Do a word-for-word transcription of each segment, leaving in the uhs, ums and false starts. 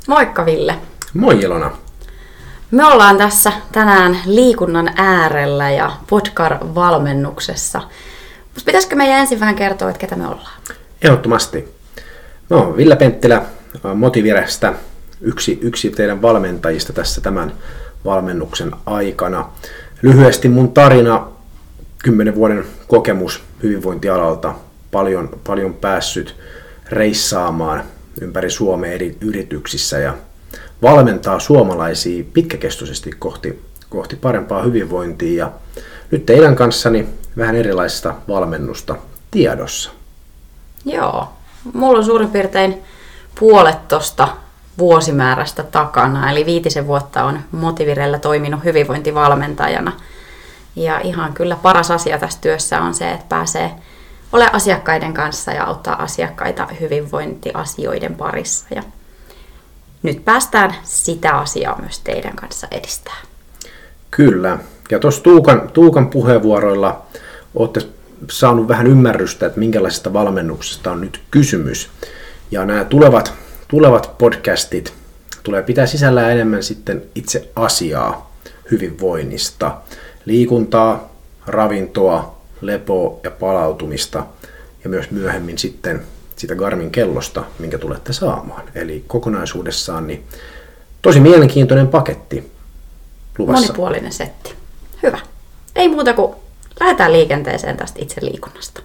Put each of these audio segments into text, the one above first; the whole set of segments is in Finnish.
Moikka Ville. Moi Ilona. Me ollaan tässä tänään liikunnan äärellä ja Podcar-valmennuksessa. Mutta pitäisikö meidän ensin vähän kertoa, että ketä me ollaan? Ehdottomasti. No, Ville Penttilä Motivirestä, yksi, yksi teidän valmentajista tässä tämän valmennuksen aikana. Lyhyesti mun tarina, kymmenen vuoden kokemus hyvinvointialalta, paljon, paljon päässyt reissaamaan ympäri Suomea eri yrityksissä ja valmentaa suomalaisia pitkäkestoisesti kohti, kohti parempaa hyvinvointia. Ja nyt teidän kanssani vähän erilaista valmennusta tiedossa. Joo, mulla on suurin piirtein puolet tosta vuosimäärästä takana, eli viitisen vuotta on Motivirellä toiminut hyvinvointivalmentajana. Ja ihan kyllä paras asia tässä työssä on se, että pääsee olemaan asiakkaiden kanssa ja auttaa asiakkaita hyvinvointiasioiden parissa. Ja nyt päästään sitä asiaa myös teidän kanssa edistämään. Kyllä. Ja tuossa Tuukan, Tuukan puheenvuoroilla olette saanut vähän ymmärrystä, että minkälaisesta valmennuksesta on nyt kysymys. Ja nämä tulevat, tulevat podcastit tulee pitää sisällään enemmän sitten itse asiaa hyvinvoinnista. Liikuntaa, ravintoa, lepoa ja palautumista ja myös myöhemmin sitten sitä Garmin kellosta, minkä tulette saamaan. Eli kokonaisuudessaan niin tosi mielenkiintoinen paketti luvassa. Monipuolinen setti. Hyvä. Ei muuta kuin lähdetään liikenteeseen tästä itse liikunnasta.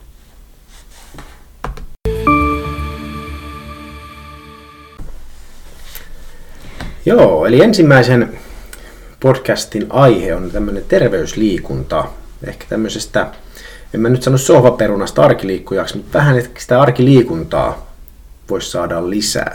Joo, eli ensimmäisen podcastin aihe on tämmöinen terveysliikunta. Ehkä tämmöisestä, en mä nyt sano sohvaperunasta arkiliikkujaksi, mutta vähän että sitä arkiliikuntaa voisi saada lisää.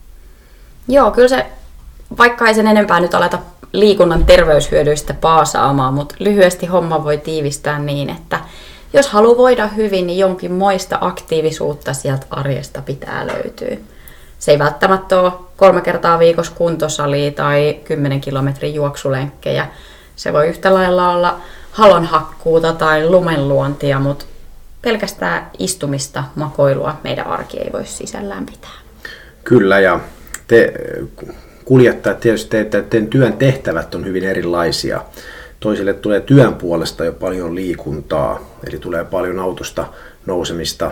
Joo, kyllä se, vaikka ei sen enempää nyt aleta liikunnan terveyshyödyistä paasaamaan, mutta lyhyesti homma voi tiivistää niin, että jos haluaa voida hyvin, niin jonkin moista aktiivisuutta sieltä arjesta pitää löytyä. Se ei välttämättä ole kolme kertaa viikossa kuntosalia tai kymmenen kilometrin juoksulenkkejä. Se voi yhtä lailla olla halonhakkuuta tai lumenluontia, mutta pelkästään istumista, makoilua meidän arki ei voi sisällään pitää. Kyllä, ja te kuljettajat tietysti teidän, teidän työn tehtävät on hyvin erilaisia. Toisille tulee työn puolesta jo paljon liikuntaa, eli tulee paljon autosta nousemista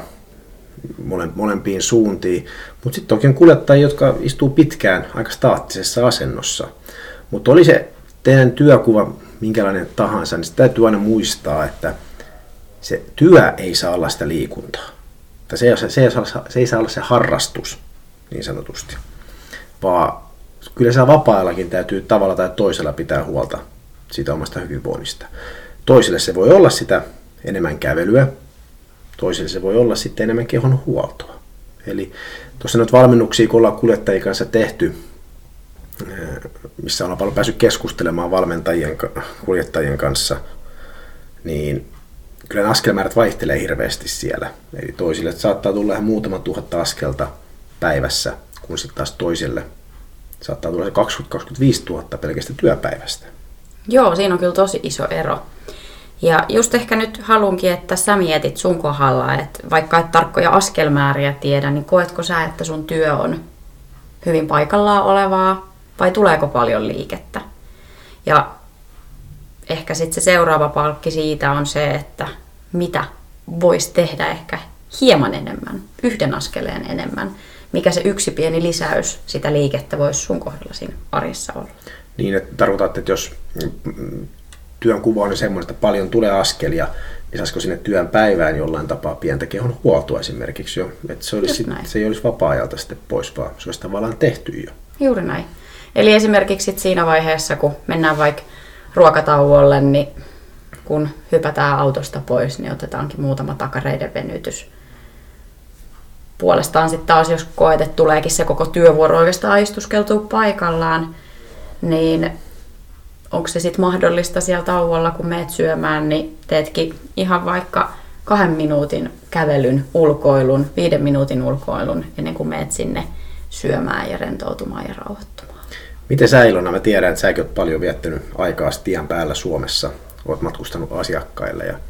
molempiin suuntiin. Mutta sitten toki on kuljettajia, jotka istuu pitkään aika staattisessa asennossa. Mutta oli se teidän työkuva minkälainen tahansa, niin täytyy aina muistaa, että se työ ei saa olla sitä liikuntaa. Tai se, ei se, se, ei saa, se ei saa olla se harrastus, niin sanotusti. Vaan kyllä se vapaa-ajallakin täytyy tavalla tai toisella pitää huolta siitä omasta hyvinvoinnista. Toisille se voi olla sitä enemmän kävelyä, toisille se voi olla sitten enemmän kehon huoltoa. Eli tuossa nyt valmennuksia, kun ollaan kuljettajien kanssa tehty, missä ollaan paljon päässyt keskustelemaan valmentajien, kuljettajien kanssa, niin kyllä ne askelmäärät vaihtelee hirveästi siellä. Eli toisille saattaa tulla ihan muutama tuhatta askelta päivässä, kun sitten taas toiselle saattaa tulla se kaksikymmentä kaksikymmentäviisi tuhatta pelkästään työpäivästä. Joo, siinä on kyllä tosi iso ero. Ja just ehkä nyt haluankin, että sä mietit sun kohdalla, että vaikka et tarkkoja askelmääriä tiedä, niin koetko sä, että sun työ on hyvin paikallaan olevaa vai tuleeko paljon liikettä? Ja ehkä sitten se seuraava palkki siitä on se, että mitä voisi tehdä ehkä hieman enemmän, yhden askeleen enemmän. Mikä se yksi pieni lisäys sitä liikettä voisi sun kohdalla siinä arjessa olla? Niin, että tarkoitat, että jos työn kuva on semmoinen, että paljon tulee askelia, niin saisiko sinne työn päivään jollain tapaa pientä kehon huoltoa esimerkiksi jo? Että se, olisi, se ei olisi vapaa-ajalta sitten pois, vaan se olisi tavallaan tehty jo. Juuri näin. Eli esimerkiksi siinä vaiheessa, kun mennään vaikka ruokatauolle, niin kun hypätään autosta pois, niin otetaankin muutama takareiden venytys. Puolestaan sitten taas, jos koet, että tuleekin se koko työvuoro oikeastaan istuskeltua paikallaan, niin onko se sitten mahdollista siellä tauolla, kun meet syömään, niin teetkin ihan vaikka kahden minuutin kävelyn, ulkoilun, viiden minuutin ulkoilun, ennen kuin meet sinne syömään ja rentoutumaan ja rauhoittumaan. Miten sä, Ilona? Mä tiedän, että säkin oot paljon viettänyt aikaa tien päällä Suomessa. Oot matkustanut asiakkaille ja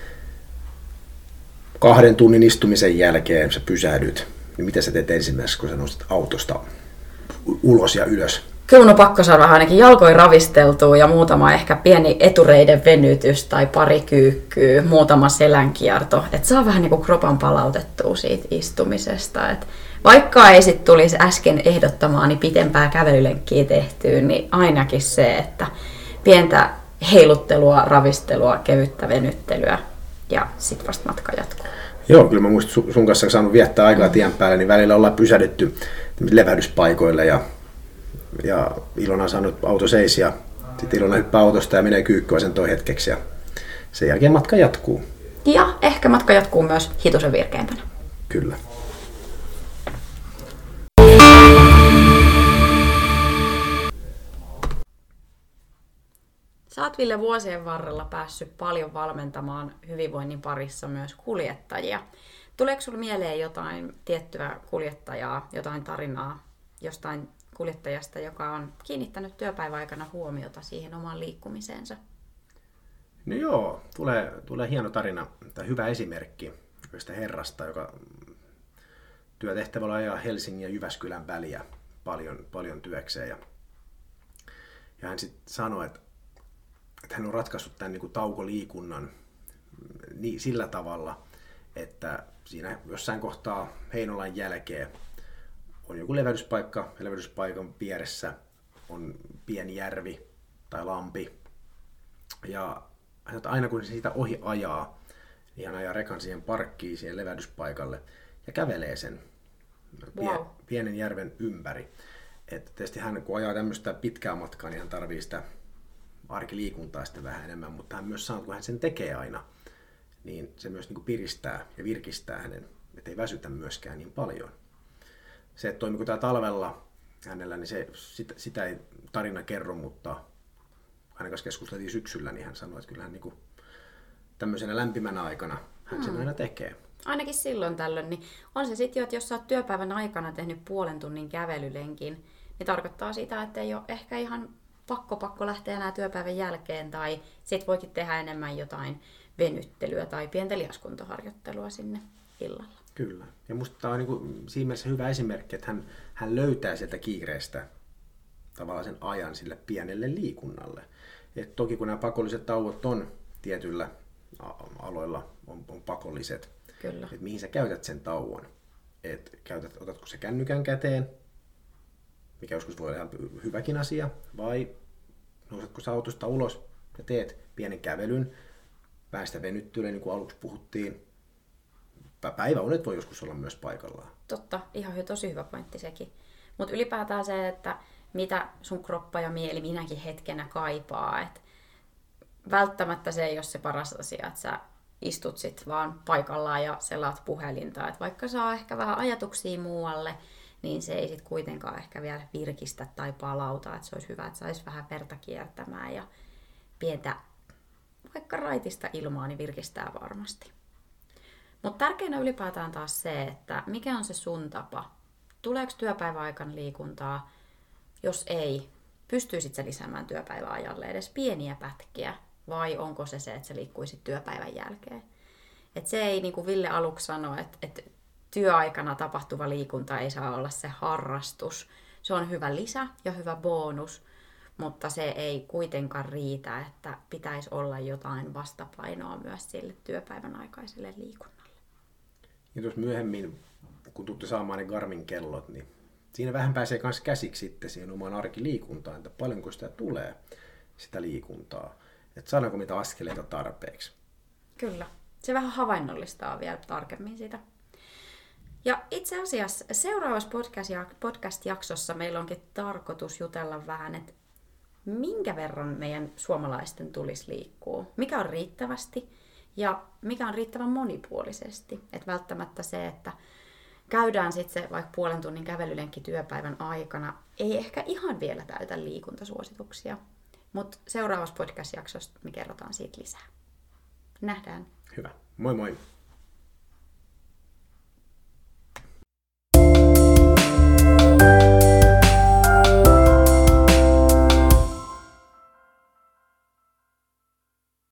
kahden tunnin istumisen jälkeen sä pysähdyt. Niin mitä sä teet ensimmäiseksi, kun sä nousit autosta ulos ja ylös. Kyllä on pakko saada vähän ainakin jalkoja ravisteltua ja muutama ehkä pieni etureiden venytys tai pari kyykkyä, muutama selänkierto. Että saa vähän niin kuin kropan palautettua siitä istumisesta. Et vaikka ei sitten tulisi äsken ehdottamaani pitempää kävelylenkkiä tehtyä, niin ainakin se, että pientä heiluttelua, ravistelua, kevyttä venyttelyä ja sitten vasta matka jatkuu. Joo, kyllä mä muistan sun kanssa saanut viettää aikaa tien päälle, niin välillä ollaan pysähdytty levähdyspaikoille ja, ja Ilona on saanut auto seis ja sitten Ilona hyppää autosta ja menee kyykkyvasentoon hetkeksi ja sen jälkeen matka jatkuu. Ja ehkä matka jatkuu myös hitusen virkeämpänä. Kyllä. Sä oot, Ville, vuosien varrella päässyt paljon valmentamaan hyvinvoinnin parissa myös kuljettajia. Tuleeko sinulle mieleen jotain tiettyä kuljettajaa, jotain tarinaa jostain kuljettajasta, joka on kiinnittänyt työpäivän aikana huomiota siihen omaan liikkumiseensa? No joo, tulee, tulee hieno tarina, tai hyvä esimerkki yhdestä herrasta, joka työtehtävällä ajaa Helsingin ja Jyväskylän väliä paljon, paljon työkseen. Ja, ja hän sitten sanoi, että että hän on ratkaissut tämän niin kuin taukoliikunnan niin, sillä tavalla, että siinä jossain kohtaa Heinolan jälkeen on joku levähdyspaikka, ja levähdyspaikan vieressä on pieni järvi tai lampi. Ja aina kun se siitä ohi ajaa, niin hän ajaa rekan siihen parkkiin, siihen levähdyspaikalle ja kävelee sen wow. pienen järven ympäri. Et tietysti hän kun ajaa tämmöistä pitkää matkaa, niin hän tarvitsee sitä arkiliikuntaa sitten vähän enemmän, mutta hän myös sanoo, kun hän sen tekee aina, niin se myös niin kuin piristää ja virkistää hänen, ettei väsytä myöskään niin paljon. Se, että toimiko tämä talvella hänellä, niin se, sitä, sitä ei tarina kerro, mutta hänen kanssa keskusteltiin syksyllä, niin hän sanoi, että kyllä hän niin kuin tämmöisenä lämpimänä aikana hän hmm. sen aina tekee. Ainakin silloin tällöin, niin on se sitten jo, että jos sä oot työpäivän aikana tehnyt puolen tunnin kävelylenkin, niin tarkoittaa sitä, että ei ole ehkä ihan pakko pakko lähteä enää työpäivän jälkeen, tai sit voikin tehdä enemmän jotain venyttelyä tai pientä lihaskuntoharjoittelua sinne illalla. Kyllä. Ja musta tämä on niin kuin siinä mielessä hyvä esimerkki, että hän, hän löytää sieltä kiireestä tavallaan sen ajan sille pienelle liikunnalle. Et toki kun nämä pakolliset tauot on tietyillä aloilla on, on pakolliset, Kyllä. että mihin sä käytät sen tauon. Et käytät, otatko se kännykän käteen, mikä joskus voi olla hyväkin asia, vai nousetko sä autosta ulos ja teet pienen kävelyn, päästä venyttelyyn, niin kuin aluksi puhuttiin. Päiväunet voi joskus olla myös paikallaan. Totta, ihan tosi hyvä pointti sekin. Mutta ylipäätään se, että mitä sun kroppa ja mieli minäkin hetkenä kaipaa. Et välttämättä se ei ole se paras asia, että sä istut sit vaan paikallaan ja selaat puhelinta. Et vaikka saa ehkä vähän ajatuksia muualle, niin se ei sit kuitenkaan ehkä vielä virkistä tai palauta. Et se olisi hyvä, että saisi vähän verta kiertämään ja pientä vaikka raitista ilmaa, niin virkistää varmasti. Mutta tärkeänä ylipäätään taas se, että mikä on se sun tapa. Tuleeko työpäivän aikana liikuntaa? Jos ei, pystyisit sä lisäämään työpäivän ajalle edes pieniä pätkiä? Vai onko se se, että sä liikkuisit työpäivän jälkeen? Et se ei, niin kuin Ville aluksi sanoi, että, että työaikana tapahtuva liikunta ei saa olla se harrastus. Se on hyvä lisä ja hyvä bonus, mutta se ei kuitenkaan riitä, että pitäisi olla jotain vastapainoa myös sille työpäivän aikaiselle liikunnalle. Ja tuossa myöhemmin, kun tuutte saamaan ne Garmin-kellot, niin siinä vähän pääsee myös käsiksi sitten siihen omaan arkiliikuntaan, että paljonko sitä tulee, sitä liikuntaa. Että saadaanko mitä askeleita tarpeeksi. Kyllä. Se vähän havainnollistaa vielä tarkemmin sitä. Ja itse asiassa seuraavassa podcast-jaksossa meillä onkin tarkoitus jutella vähän, että minkä verran meidän suomalaisten tulisi liikkua, mikä on riittävästi ja mikä on riittävän monipuolisesti. Että välttämättä se, että käydään sitten se vaikka puolen tunnin kävelylenkki työpäivän aikana, ei ehkä ihan vielä täytä liikuntasuosituksia. Mutta seuraavassa podcast-jaksossa me kerrotaan siitä lisää. Nähdään. Hyvä. Moi moi.